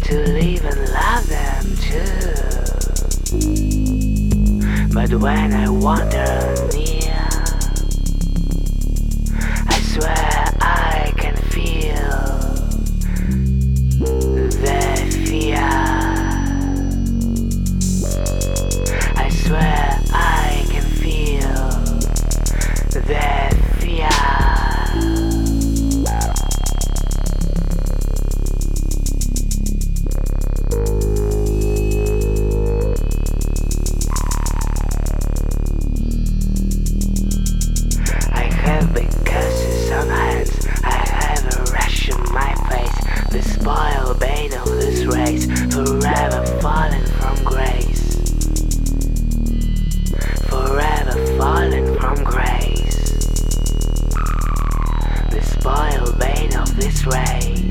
to live and love them too. But when I wander near, I swear I can feel their fear. I swear I can feel their fear. I have big curses on hands, I have a rash on my face, the spoil bane of this race, forever fallen from grace. Forever fallen from grace. The spoil bane of this race.